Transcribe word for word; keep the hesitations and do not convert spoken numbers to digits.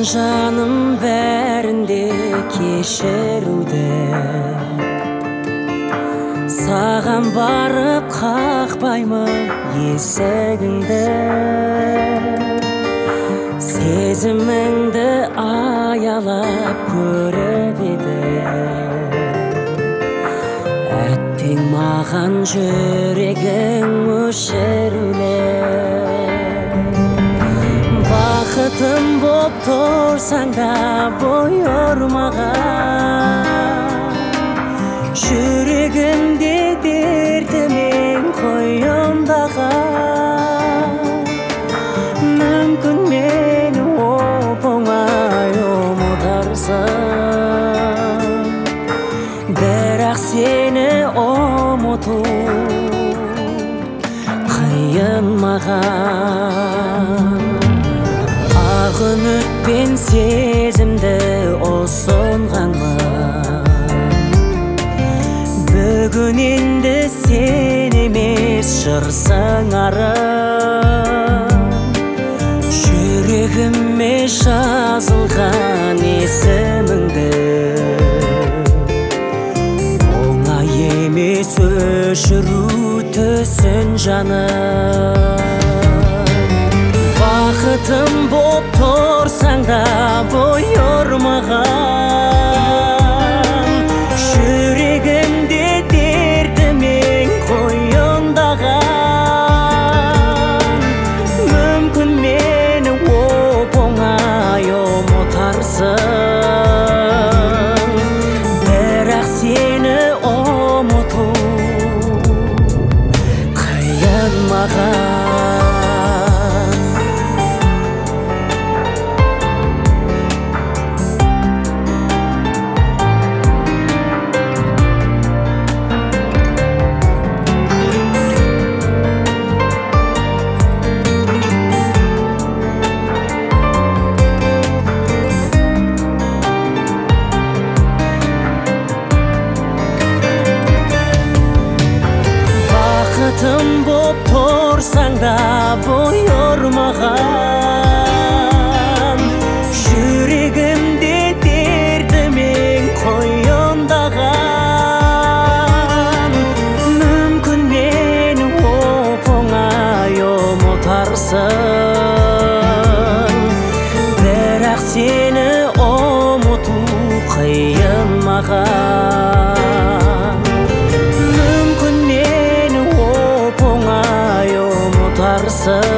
жаным бәрінде кешіруді, саған барып қақпаймын есігіңді, сезіміңді аялап көріп едім. Әттең маған жүрегің өшірулі, бақытым боп тұрсаң да бой ұрмаған, жүрегімде дертімен қойындаған. Мүмкін мені оп-оңай ұмытарсың, бірақ сені ұмыту қиын маған. Ақ үмітпен сезімді ұсынғанмын, бүгін енді сен емес жырсың арым. Жүрегіме жазылған есіміңді оңай емес өшіру түсін жаным. Бақытым боп тұрсаң да бой ұрмаған, жүрегімде дертімен қойындаған. Мүмкін мені оп-оңай ұмытарсың, бірақ сені ұмыту қиын маған. Бақытым боп тұрсаң да бой ұрмаған, жүрегімде дертімен қойындаған. Мүмкін мені оп-оңай ұмытарсың, бірақ сені ұмыту қиын маған. Мүмкін мені оп-оңай ұмытарсың,